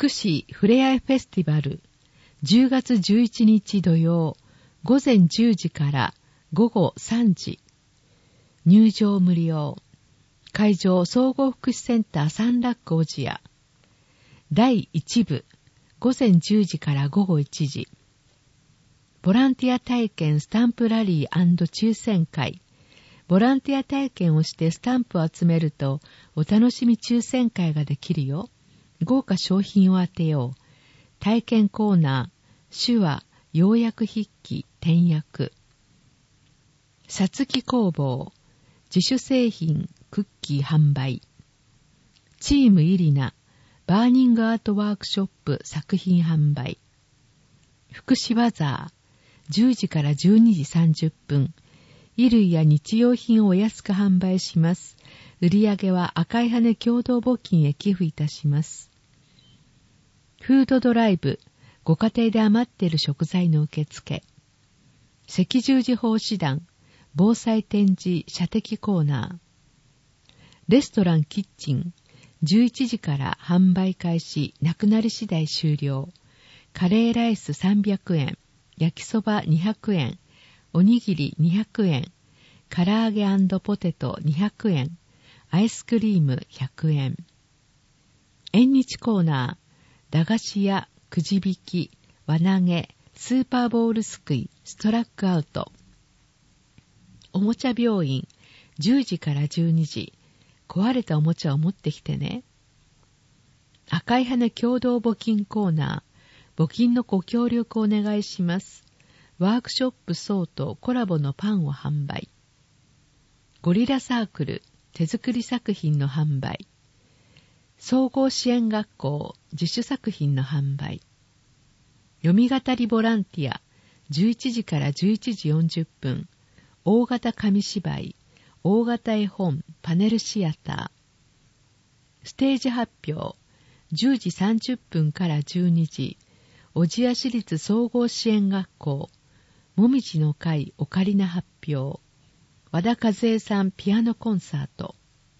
福祉ふれあいフェスティバル10月11日土曜午前10時から午後3時。入場無料。会場総合福祉センターサンラック小千谷。第1部午前10時から午後1時。ボランティア体験スタンプラリー&抽選会。ボランティア体験をしてスタンプを集めるとお楽しみ抽選会ができるよ。豪華商品を当てよう。体験コーナー、手話、要約筆記、点訳。さつき工房、自主製品、クッキー販売。チームイリナ、バーニングアートワークショップ作品販売。福祉バザー、10時から12時30分。衣類や日用品をお安く販売します。売上は赤い羽共同募金へ寄付いたします。フードドライブ、ご家庭で余っている食材の受付。赤十字奉仕団、防災展示射的コーナー。レストランキッチン、11時から販売開始、なくなり次第終了。カレーライス300円、焼きそば200円、おにぎり200円、唐揚げ&ポテト200円、アイスクリーム100円。縁日コーナー、駄菓子屋、くじ引き、輪投げ、スーパーボールすくい、ストラックアウト。おもちゃ病院、10時から12時。壊れたおもちゃを持ってきてね。赤い羽共同募金コーナー、募金のご協力をお願いします。ワークショップソーとコラボのパンを販売。ゴリラサークル、手作り作品の販売。総合支援学校、自主作品の販売。読み語りボランティア、11時から11時40分。大型紙芝居、大型絵本、パネルシアター。ステージ発表、10時30分から12時。小千谷市立総合支援学校、もみじの会オカリナ発表。和田和恵さんピアノコンサート。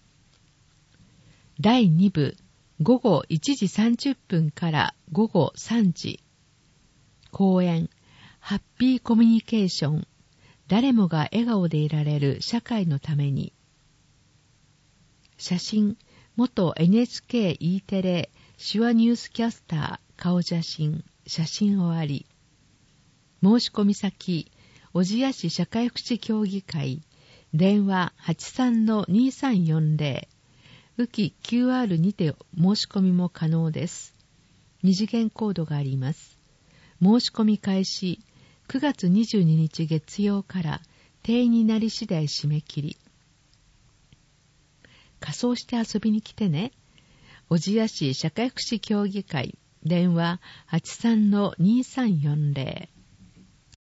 第2部、午後1時30分から午後3時。講演、ハッピーコミュニケーション。誰もが笑顔でいられる社会のために。写真、元 NHKE テレ手話ニュースキャスター顔写真、写真終わり。申し込み先、小千谷市社会福祉協議会、電話 83-2340、浮き QR にて申し込みも可能です。二次元コードがあります。申し込み開始、9月22日月曜から定員になり次第締め切り。仮装して遊びに来てね。小千谷市社会福祉協議会、電話 83-2340。